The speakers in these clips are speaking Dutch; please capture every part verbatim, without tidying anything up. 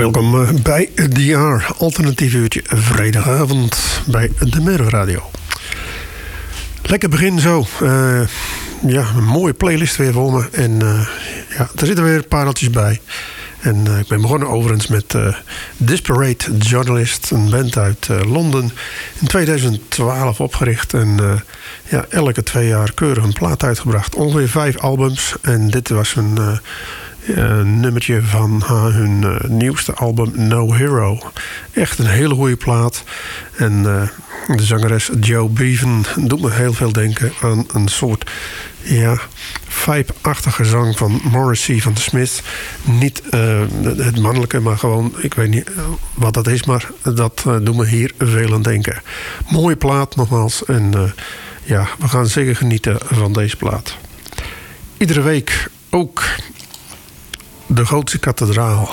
welkom bij D R, alternatief uurtje vrijdagavond bij de Merwe Radio. Lekker begin zo. Uh, ja, een mooie playlist weer voor me. En uh, ja, er zitten weer pareltjes bij. En uh, ik ben begonnen overigens met uh, Disparate Journalist, een band uit uh, Londen. In tweeduizend twaalf opgericht en uh, ja, elke twee jaar keurig een plaat uitgebracht. Ongeveer vijf albums. En dit was een uh, uh, nummertje van uh, hun uh, nieuwste album No Hero. Echt een hele goede plaat. En uh, de zangeres Joe Bevan doet me heel veel denken aan een soort... ja, vibe-achtige zang van Morrissey van de Smiths. Niet uh, het mannelijke, maar gewoon, ik weet niet wat dat is, maar dat uh, doet me hier veel aan denken. Mooie plaat nogmaals. En uh, ja, we gaan zeker genieten van deze plaat. Iedere week ook de Gootse Kathedraal.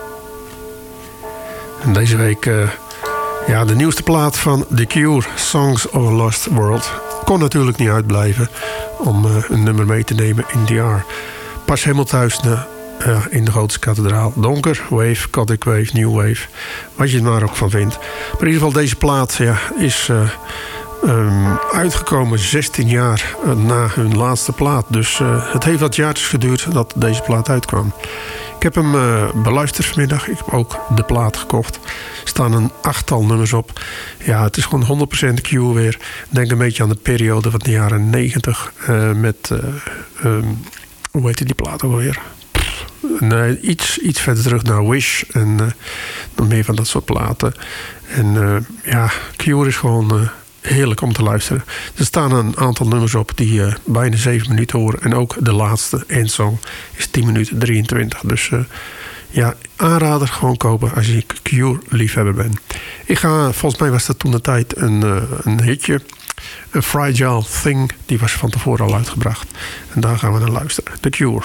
En deze week uh, ja, de nieuwste plaat van The Cure, Songs of a Lost World. Kon natuurlijk niet uitblijven om uh, een nummer mee te nemen in D R. Pas helemaal thuis uh, uh, in de Gootse Kathedraal. Donker, wave, Gothic wave, new wave. Wat je er maar ook van vindt. Maar in ieder geval deze plaat ja, is uh, um, uitgekomen zestien jaar uh, na hun laatste plaat. Dus uh, het heeft wat jaartjes geduurd dat deze plaat uitkwam. Ik heb hem uh, beluisterd vanmiddag. Ik heb ook de plaat gekocht. Er staan een achttal nummers op. Ja, het is gewoon honderd procent Cure weer. Denk een beetje aan de periode van de jaren negentig. Uh, met, uh, um, hoe heet die plaat alweer? Nee, iets, iets verder terug naar Wish. En uh, nog meer van dat soort platen. En uh, ja, Cure is gewoon... Uh, heerlijk om te luisteren. Er staan een aantal nummers op die uh, bijna zeven minuten horen. En ook de laatste eindsong is tien minuten drieëntwintig. Dus uh, ja, aanrader gewoon kopen als je Cure-liefhebber bent. Ik ga, volgens mij was dat toen de tijd een, uh, een hitje. Een Fragile Thing. Die was van tevoren al uitgebracht. En daar gaan we naar luisteren. The Cure.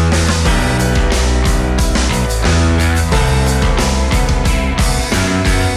Thank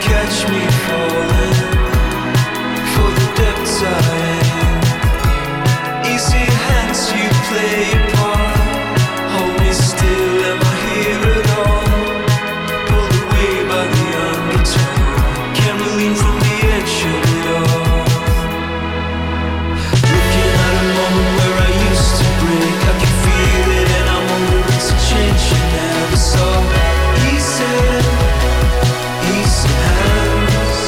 catch me falling for the depths I am. Easy hands, you play your part. Hold me still, am I here at all? Pulled away by the undertow. Can't lean from the edge of it all. Looking at a moment where I used to break. I can feel it and I'm over it, so change you never saw. Easy, easy hands.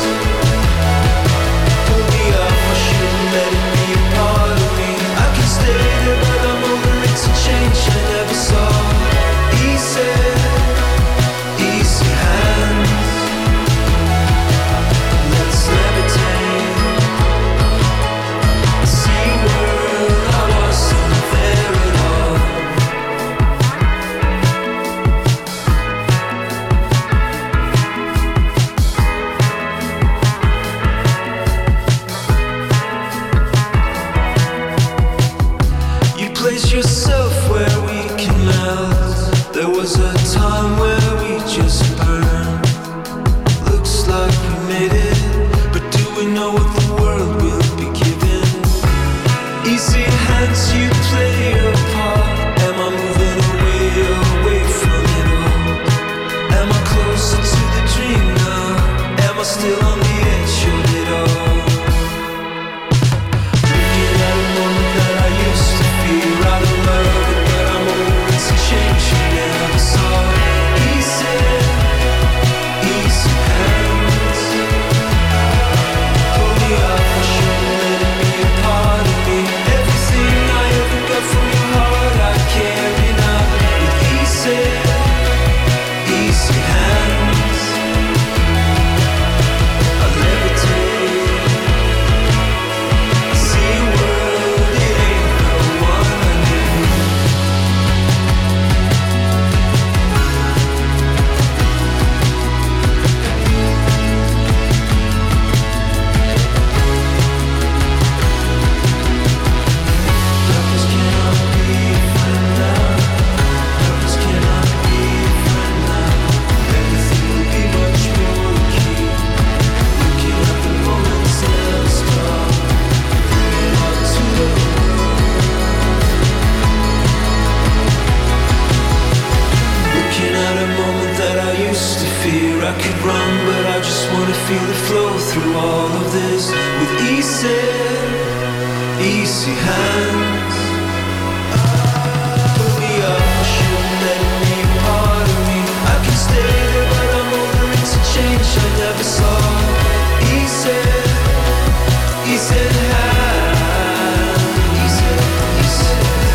Pull me up, I shouldn't let it be a part of me. I can stay there but I'm over it, so change you never saw. Easy, easy hands. Let's levitate. See world, I wasn't there at all. You place yourself where we can melt. There was a time where we just burned. Looks like we made it, but do we know what the world will be giving? Easy hands, you play your part. Am I moving away, away from it all? Am I closer to the dream now? Am I still on the edge of it all? Looking at a moment that I used to feel. I don't love it, but I'm over it, so change you never saw. Easy, easy hands. Pull me up, I shouldn't let it be a part of me. Everything I ever got from your heart I carry now. With easy, easy hands. I levitate. I see a world, it ain't no one I knew. Lovers cannot be a friend now. Lovers cannot be a friend now. Everything will be much more key. Looking at the moments never stop. Bringing up to the Looking at a moment that I used to fear. I could run, but I just wanna feel the flow through all of this. With easy, easy hands. Pull me up, I shouldn't let it be a part of me. I can stay there, but I'm over it, so change I never saw. Easy, easy hands. Easy, easy.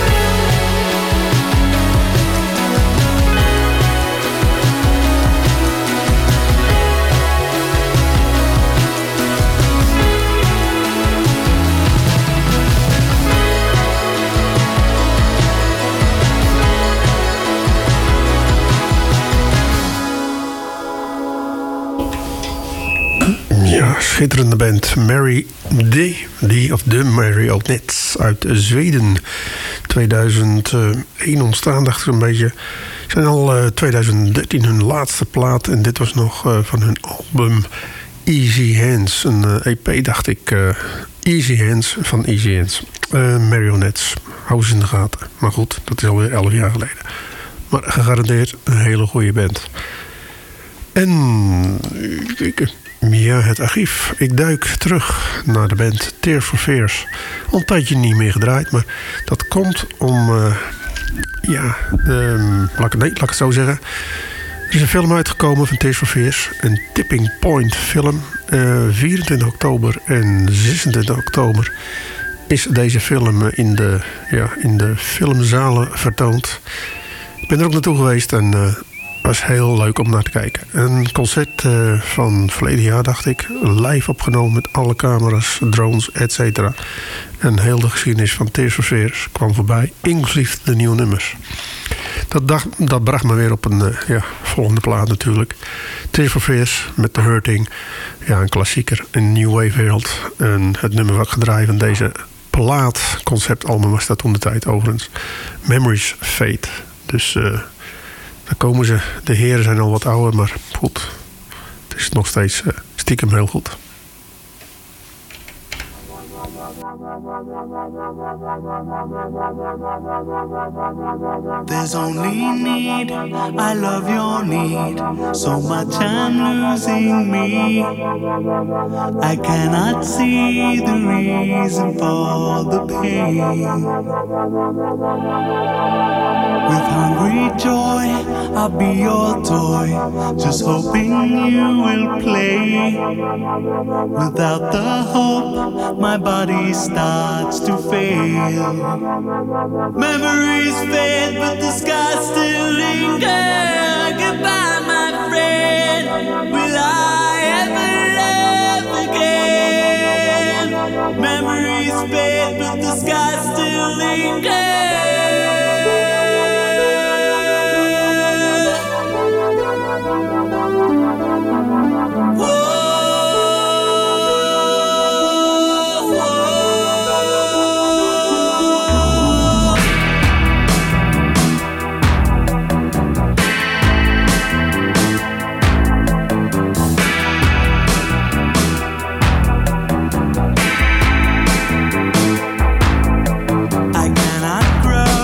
Ja, schitterende band. Mary D. D of de Marionettes uit Zweden. tweeduizend één ontstaan, dacht ik een beetje. Ze zijn al uh, tweeduizend dertien hun laatste plaat. En dit was nog uh, van hun album Easy Hands. Een uh, E P, dacht ik. Uh, Easy Hands van Easy Hands. Uh, Marionettes. Hou ze in de gaten. Maar goed, dat is alweer elf jaar geleden. Maar gegarandeerd een hele goede band. En... Kijk, ja, het archief. Ik duik terug naar de band Tears for Fears. Al een tijdje niet meer gedraaid, maar dat komt om... Uh, ja, um, laat, ik, nee, laat ik het zo zeggen. Er is een film uitgekomen van Tears for Fears. Een Tipping Point film. Uh, vierentwintig oktober en zesentwintig oktober is deze film in de, ja, in de filmzalen vertoond. Ik ben er ook naartoe geweest en... Uh, was heel leuk om naar te kijken. Een concert uh, van verleden jaar, dacht ik. Live opgenomen met alle camera's, drones, et cetera. En heel de geschiedenis van Tears for Fears kwam voorbij. Inclusief de nieuwe nummers. Dat, dacht, dat bracht me weer op een uh, ja, volgende plaat natuurlijk. Tears for Fears met The Hurting. Ja, een klassieker. Een New Wave wereld. En het nummer wat gedraaid van deze plaat. Conceptalbum was dat toen de tijd overigens. Memories Fade. Dus... Uh, daar komen ze. De heren zijn al wat ouder, maar goed. is het nog steeds uh, stiekem heel goed. There's only need, I love your need, so much I'm losing me. I cannot see the reason for the pain. With hungry joy, I'll be your toy, just hoping you will play. Without the hope, my body starts to fail. Memories fade, but the skies still linger. Goodbye, my friend. Will I ever love again? Memories fade, but the skies still linger. I cannot grow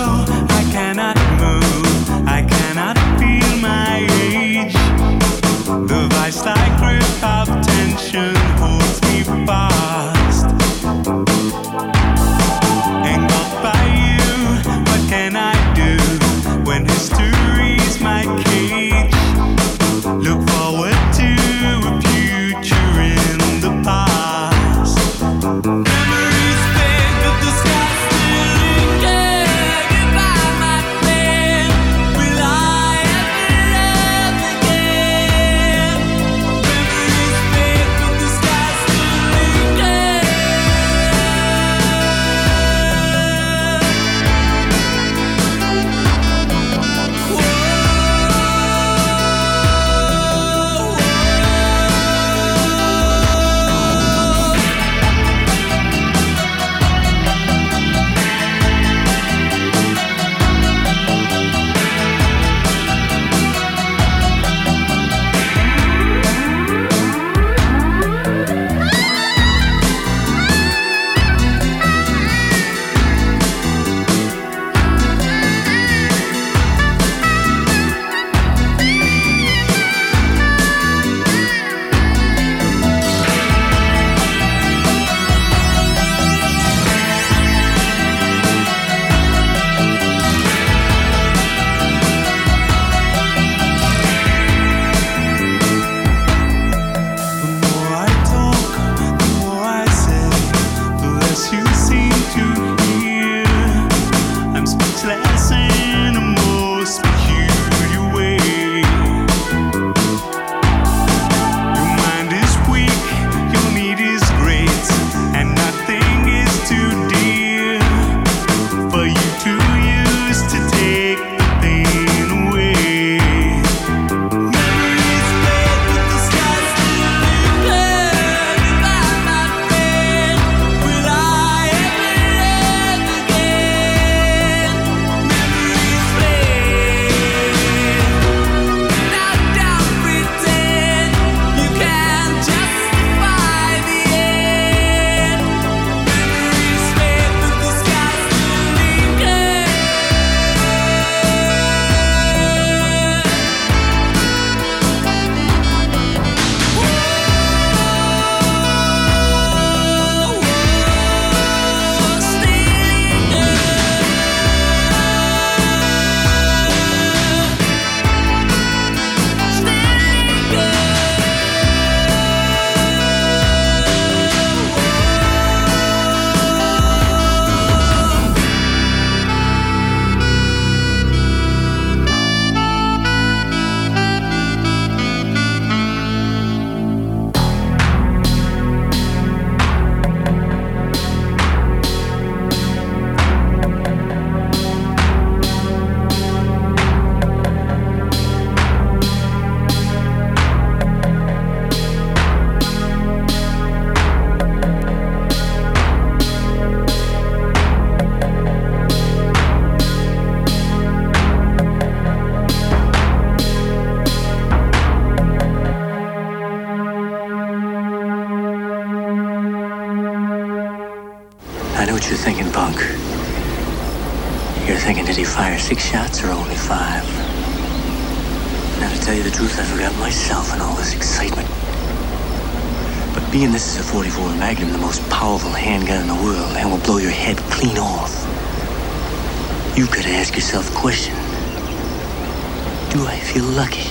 thinking, did he fire six shots or only five? Now, to tell you the truth, I forgot myself in all this excitement. But being this is a forty-four Magnum, the most powerful handgun in the world, and will blow your head clean off, you've got to ask yourself a question. Do I feel lucky?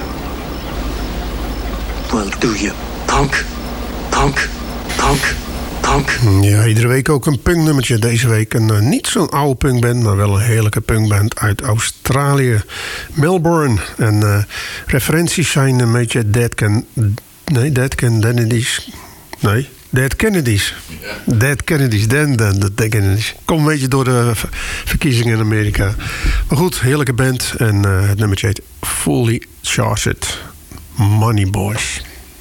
Well, do you, punk? Punk? Punk? Punk? Ja, iedere week ook een punknummertje. Deze week een uh, niet zo'n oude punkband, maar wel een heerlijke punkband uit Australië. Melbourne. En uh, referenties zijn een beetje Dead Can... Nee, Dead Kennedys. Nee, Dead Kennedys. Ja. Dead Kennedys. Dan, dan, de Dead Kennedys. Kom een beetje door de ver- verkiezingen in Amerika. Maar goed, heerlijke band. En uh, het nummertje heet Fully Charged. Money Boys.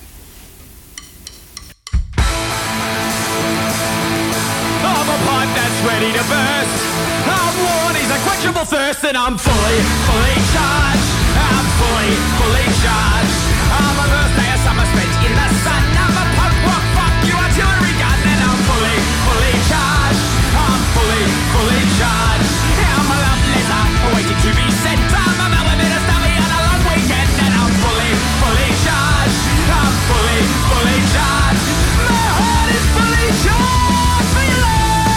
Ready to burst. I'm worn, he's a quenchable thirst, and I'm fully, fully charged. I'm fully, fully charged. I'm a birthday of summer spent in the sun. I'm a punk rock, fuck you, artillery gun, and I'm fully, fully charged. I'm fully, fully charged. I'm a love letter waiting to be sent. I'm a millimeter stubby on a long weekend, and I'm fully, fully charged. I'm fully, fully charged. My heart is fully charged for your love.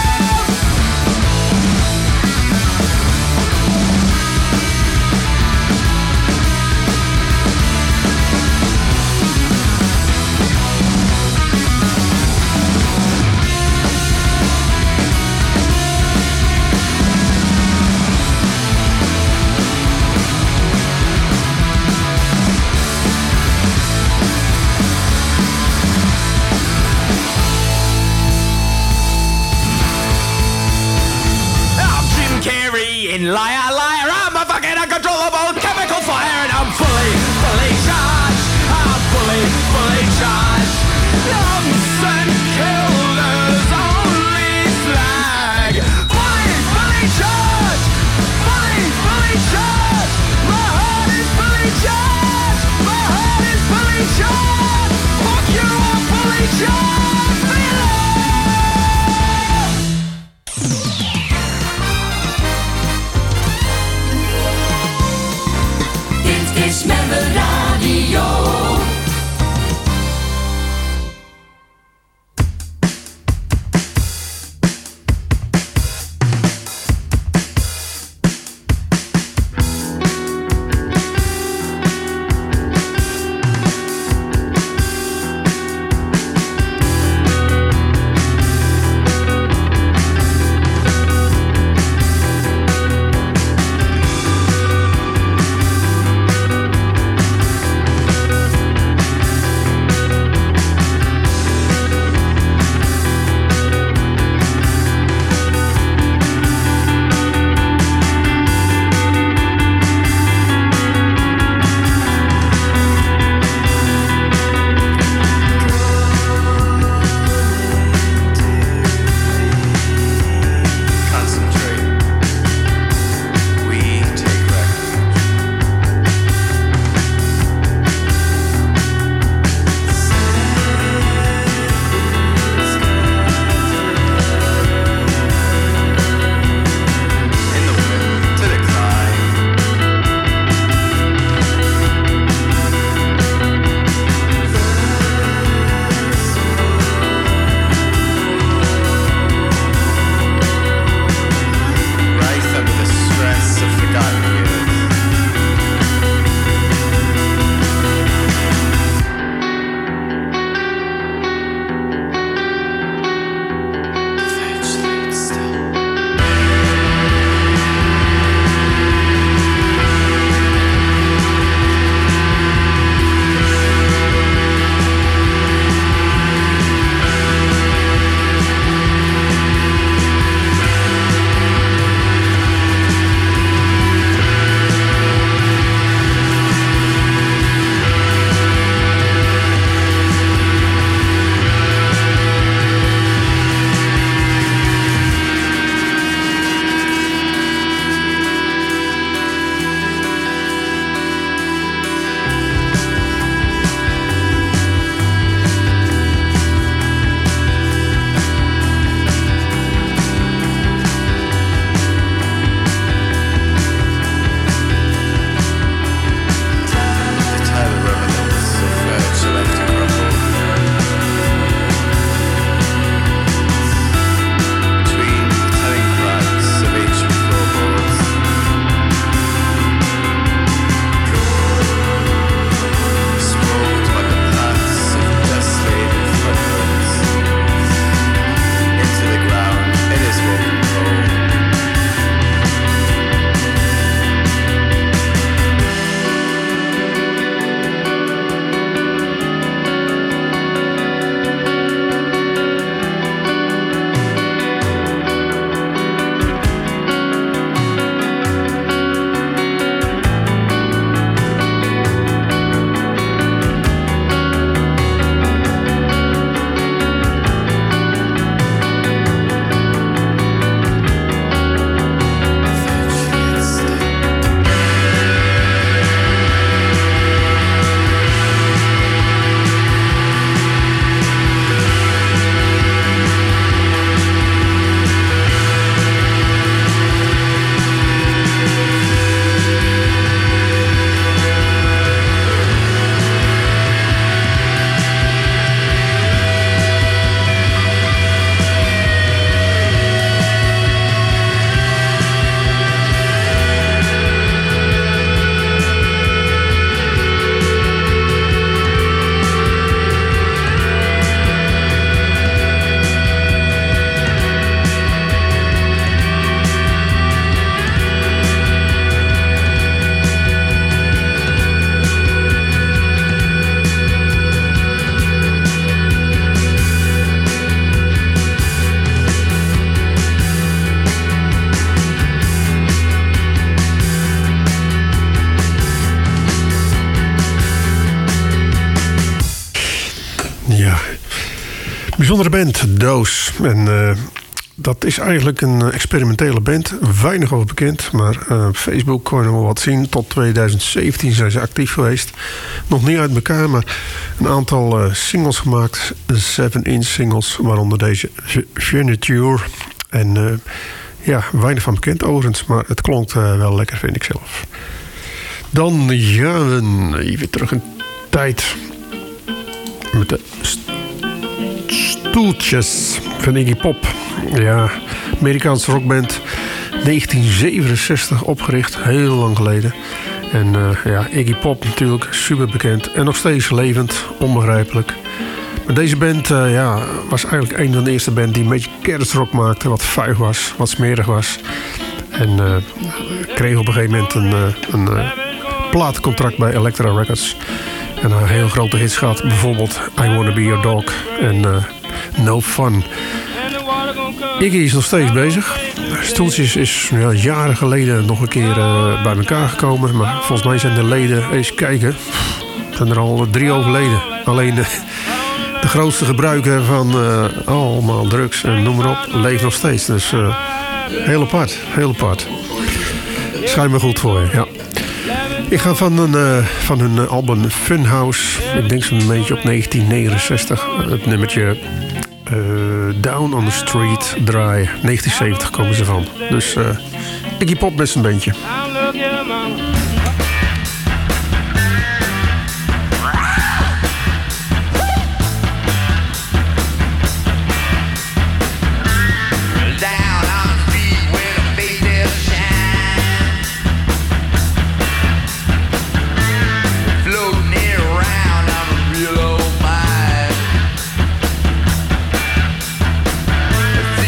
In liar, liar, I'm a fucking uncontrollable chemical fire, and I'm fully, fully charged. I'm fully, fully charged. Lumps and killers only slag. Fully, fully charged. Fully, fully charged. My heart is fully charged. My heart is fully charged. Fuck you, I'm fully charged. Feel it. Bijzondere band, Doos. En uh, dat is eigenlijk een experimentele band. Weinig over bekend, maar uh, op Facebook kon je nog wel wat zien. Tot tweeduizend zeventien zijn ze actief geweest. Nog niet uit elkaar, maar een aantal uh, singles gemaakt. seven inch singles, waaronder deze Furniture. En uh, ja, weinig van bekend overigens, maar het klonk uh, wel lekker, vind ik zelf. Dan gaan we even terug in tijd met de st- stoeltjes van Iggy Pop. Ja, Amerikaanse rockband, negentien zevenenzestig opgericht, heel lang geleden. En uh, ja, Iggy Pop natuurlijk, super bekend en nog steeds levend, onbegrijpelijk. Maar deze band uh, ja, was eigenlijk een van de eerste band die een beetje kernsrock maakte, wat vuig was, wat smerig was. En uh, kreeg op een gegeven moment een, uh, een uh, platencontract bij Elektra Records. En een heel grote hits gehad, bijvoorbeeld I Wanna Be Your Dog en uh, No Fun. Iggy is nog steeds bezig. Stoeltjes is ja, jaren geleden nog een keer uh, bij elkaar gekomen. Maar volgens mij zijn de leden, eens kijken, zijn er al drie overleden. Alleen de, de grootste gebruiker van uh, allemaal drugs en noem maar op, leeft nog steeds. Dus uh, heel apart, heel apart. Schijnbaar goed voor je, ja. Ik ga van, een, uh, van hun album Funhouse, ik denk zo'n beetje op negentien negenenzestig, het nummertje uh, Down on the Street draaien. negentien zeventig komen ze van. Dus uh, Iggy Pop met zijn bandje.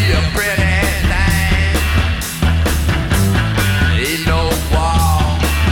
Ain't no wall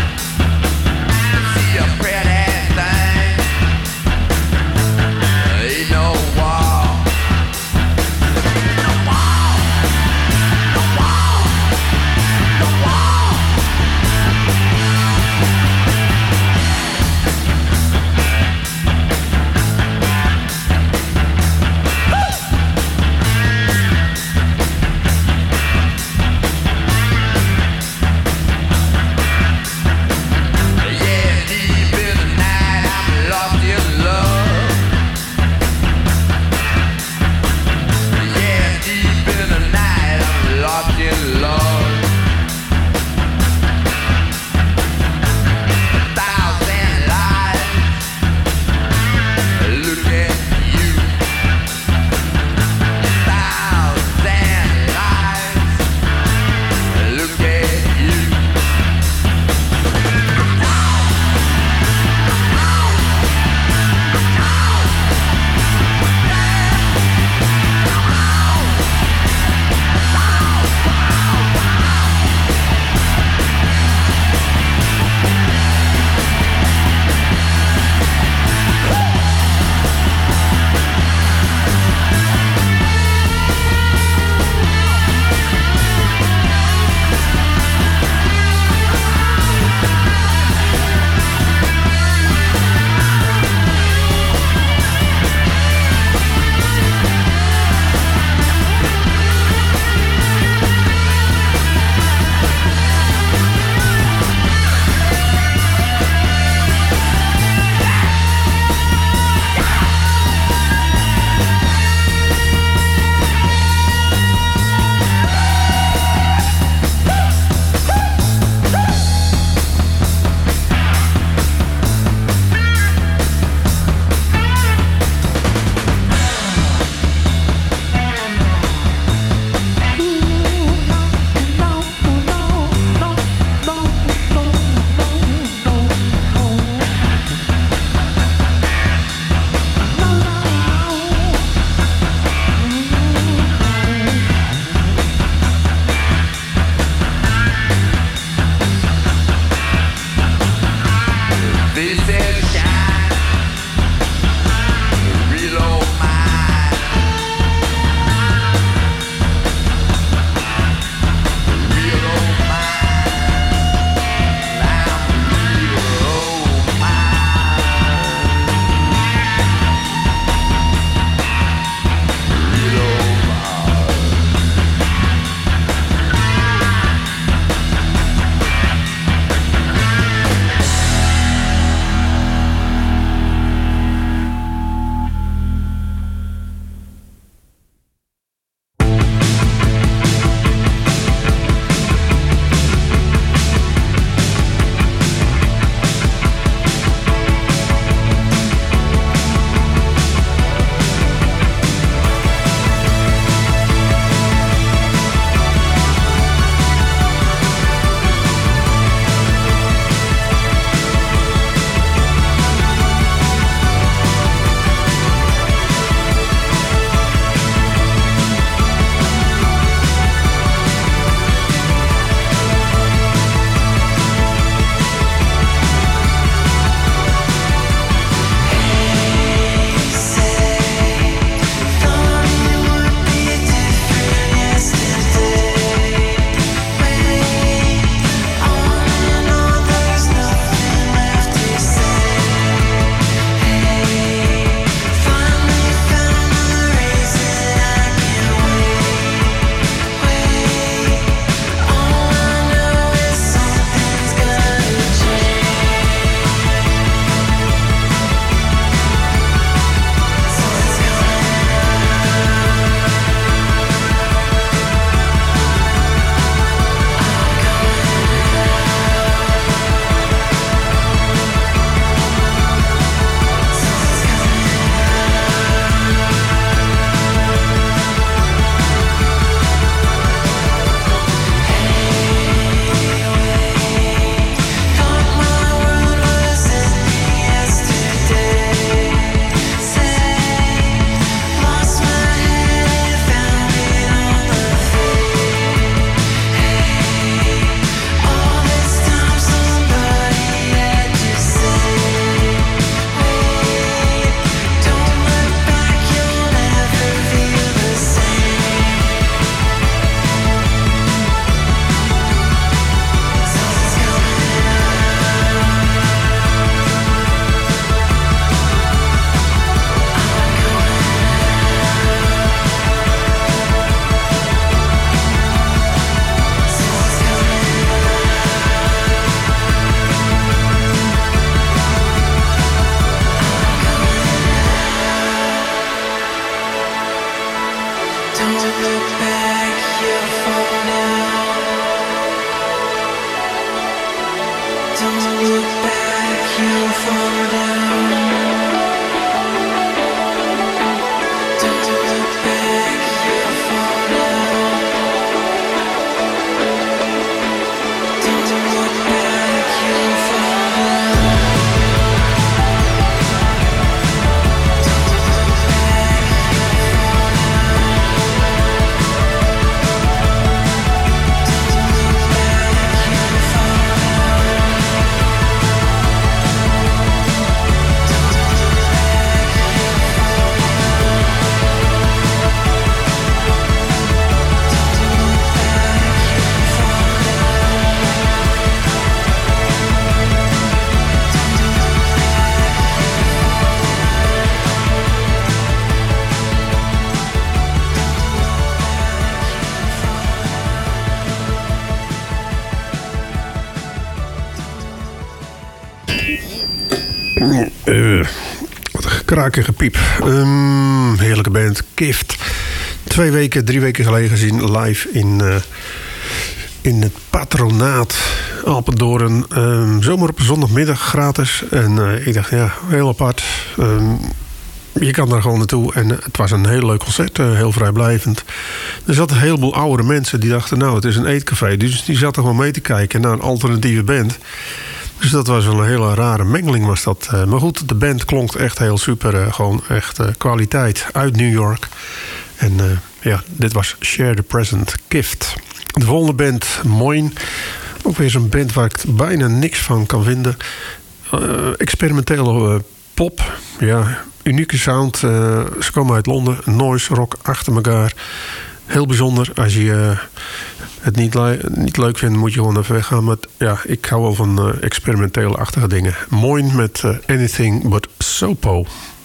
Uh, wat een krakige piep. Um, heerlijke band, Kift. Twee weken, drie weken geleden gezien live in, uh, in het Patronaat Apeldoorn. Um, zomaar op een zondagmiddag gratis. En uh, ik dacht, ja, heel apart. Um, je kan daar gewoon naartoe. En uh, het was een heel leuk concert, uh, heel vrijblijvend. Er zaten een heleboel oudere mensen die dachten, nou, het is een eetcafé. Dus die zaten gewoon mee te kijken naar een alternatieve band. Dus dat was wel een hele rare mengeling was dat. Uh, maar goed, de band klonk echt heel super. Uh, gewoon echt uh, kwaliteit uit New York. En uh, ja, dit was Share the Present, Kift. De volgende band, Moin. Ook weer zo'n band waar ik bijna niks van kan vinden. Uh, experimentele uh, pop. Ja, unieke sound. Uh, ze komen uit Londen. Noise rock achter elkaar. Heel bijzonder. Als je uh, het niet, le- niet leuk vindt, moet je gewoon even weggaan. Maar ja, ik hou wel van uh, experimentele-achtige dingen. Moin met uh, Anything But Sopo.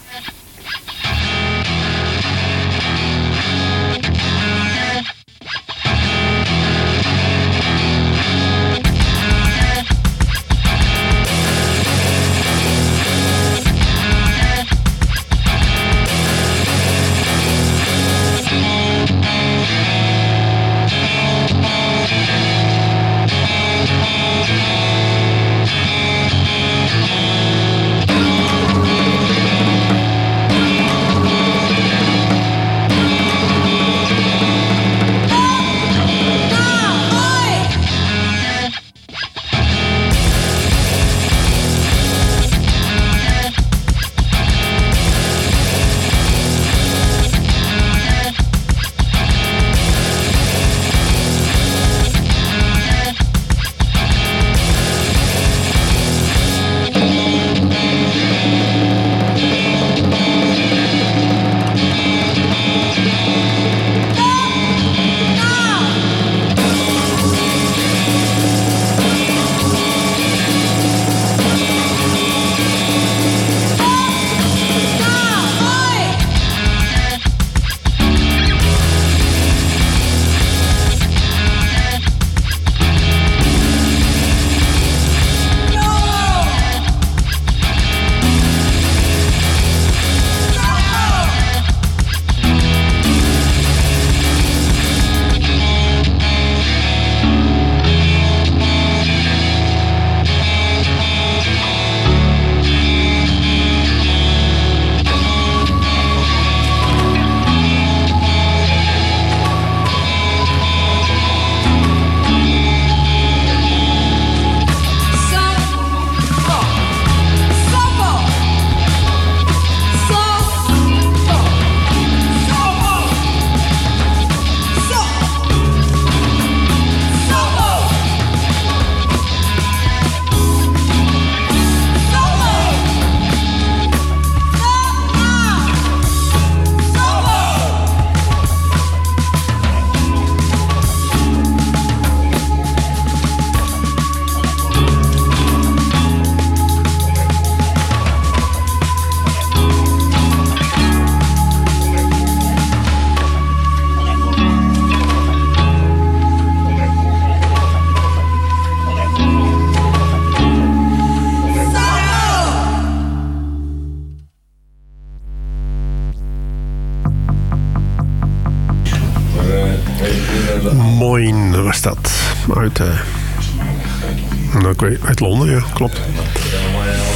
Moin was dat. Uit, uh, nou, ik weet, uit Londen, ja, klopt.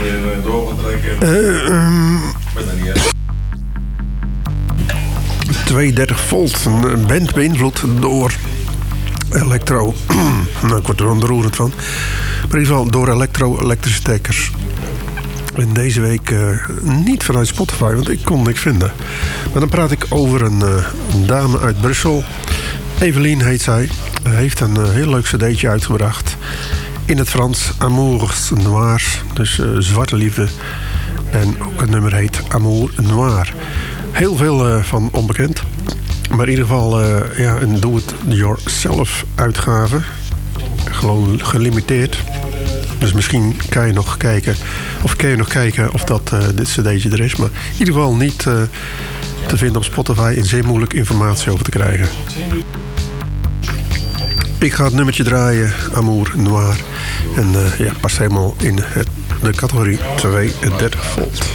Uh, um, tweehonderddertig volt, een band beïnvloed door elektro. Nou, ik word er onroerend van. Maar in ieder geval door elektro-elektrische stekkers. En deze week uh, niet vanuit Spotify, want ik kon niks vinden. Maar dan praat ik over een, uh, een dame uit Brussel. Evelien heet zij. Hij heeft een uh, heel leuk cd'tje uitgebracht. In het Frans, Amour Noir. Dus uh, zwarte liefde. En ook het nummer heet Amour Noir. Heel veel uh, van onbekend. Maar in ieder geval uh, ja, een do-it-yourself uitgave. Gewoon gelimiteerd. Dus misschien kan je nog kijken. Of kun je nog kijken of dat uh, dit cd'tje er is. Maar in ieder geval niet uh, te vinden op Spotify. En zeer moeilijk informatie over te krijgen. Ik ga het nummertje draaien, Amour Noir. En uh, ja, past helemaal in het, de categorie tweehonderddertig volt.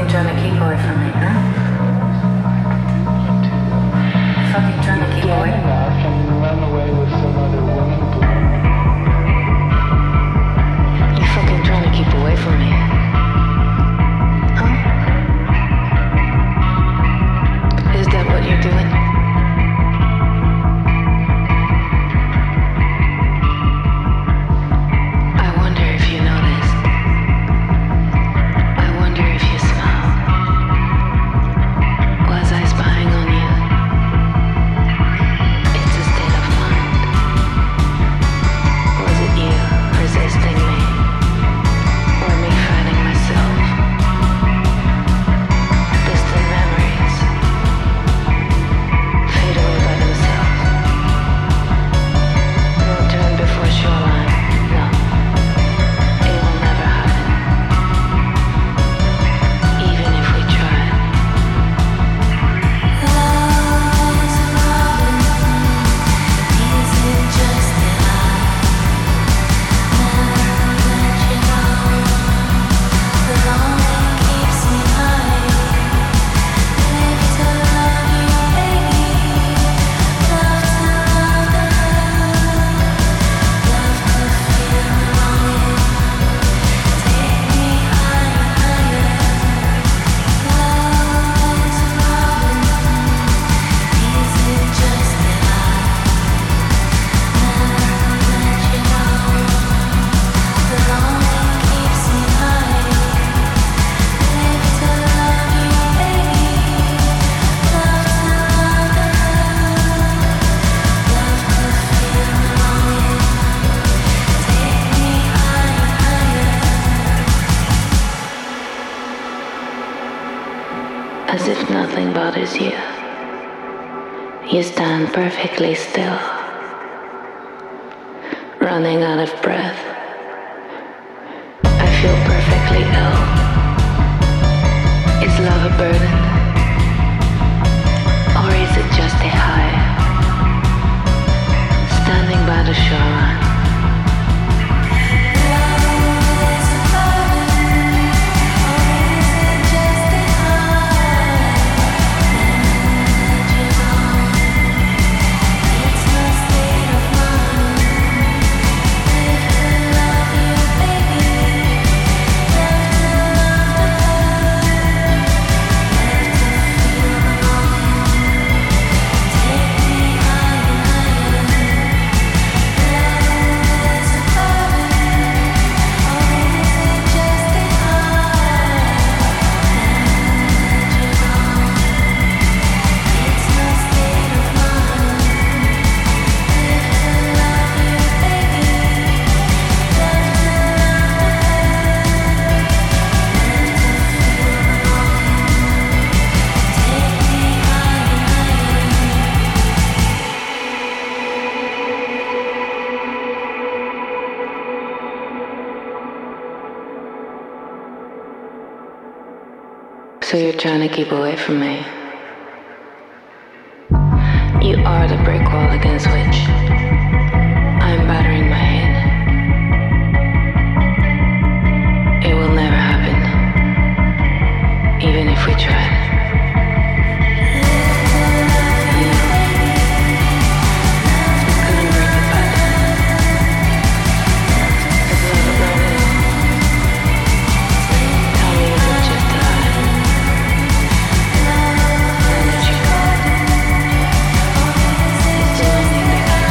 trying to keep away from me, huh? You fucking trying to keep away? Enough and you run away with some other woman. You fucking trying to keep away from me, huh? Is that what you're doing? As if nothing bothers you, you stand perfectly still, running out of breath. I feel perfectly ill. Is love a burden? Or is it just a high? Standing by the shoreline. So you're trying to keep away from me. You are the brick wall against which I'm battering my head. It will never happen, even if we tried. Tell me, is it just a lie? Then let you go. It's the only thing that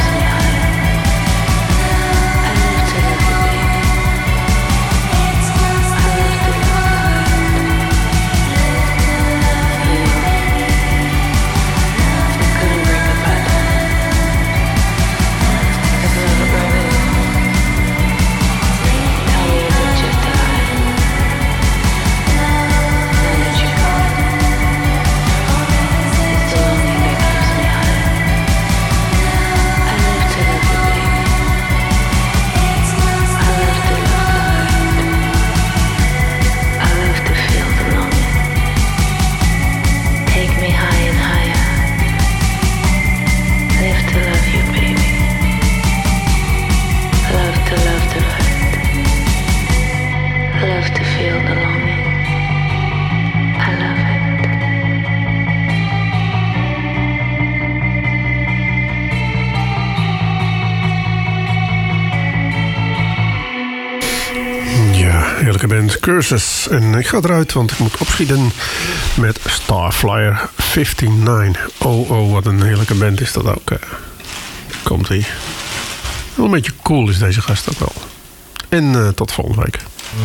band Curses. En ik ga eruit, want ik moet opschieten met Starflyer vijfenvijftig. Oh, oh, wat een heerlijke band is dat ook. Komt-ie. Wel een beetje cool is deze gast ook wel. En uh, tot volgende week.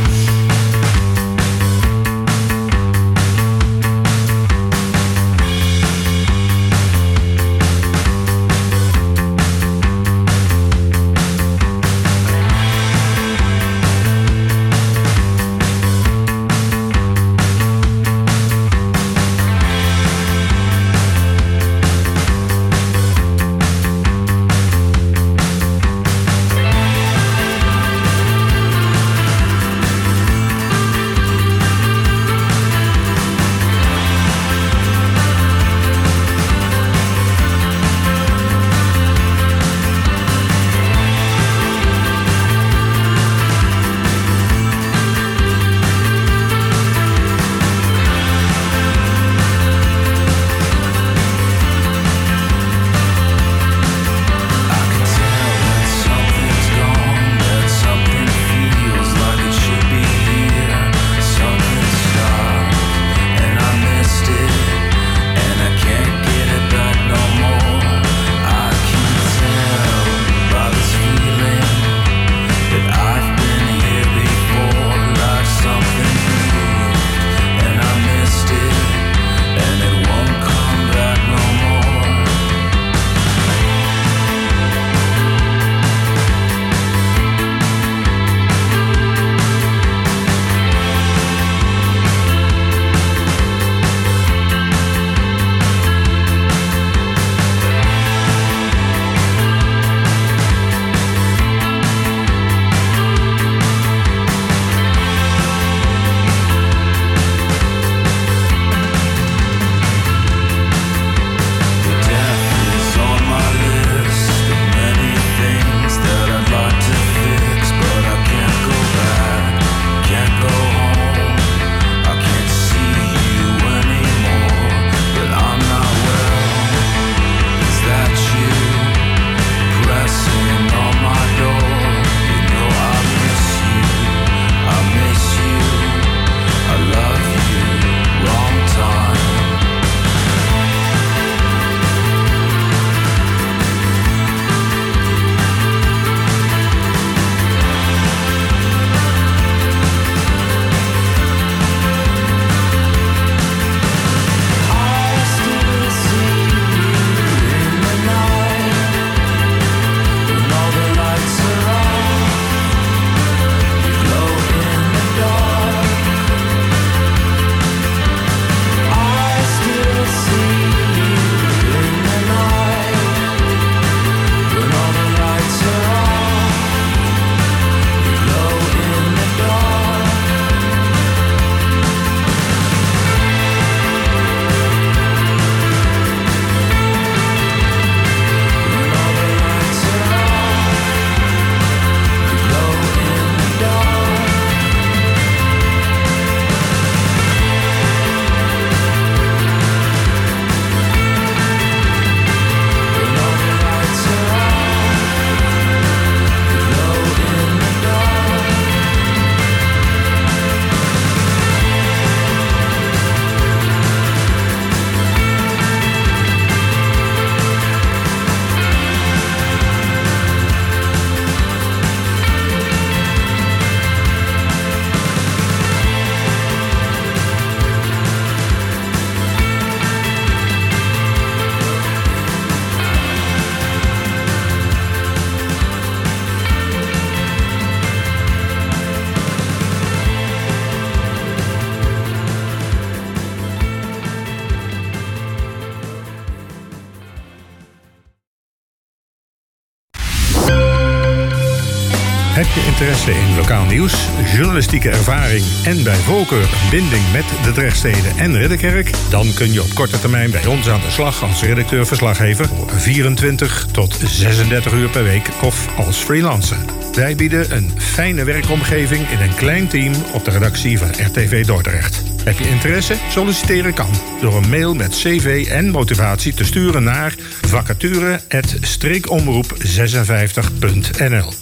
Heb je interesse in lokaal nieuws, journalistieke ervaring en bij voorkeur een binding met de Drechtsteden en Ridderkerk? Dan kun je op korte termijn bij ons aan de slag als redacteur-verslaggever voor vierentwintig tot zesendertig uur per week of als freelancer. Wij bieden een fijne werkomgeving in een klein team op de redactie van R T V Dordrecht. Heb je interesse? Solliciteren kan door een mail met cv en motivatie te sturen naar vacature apenstaartje streekomroep zesenvijftig punt n l. Voor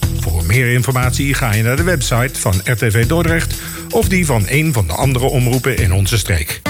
Voor meer informatie ga je naar de website van R T V Dordrecht of die van een van de andere omroepen in onze streek.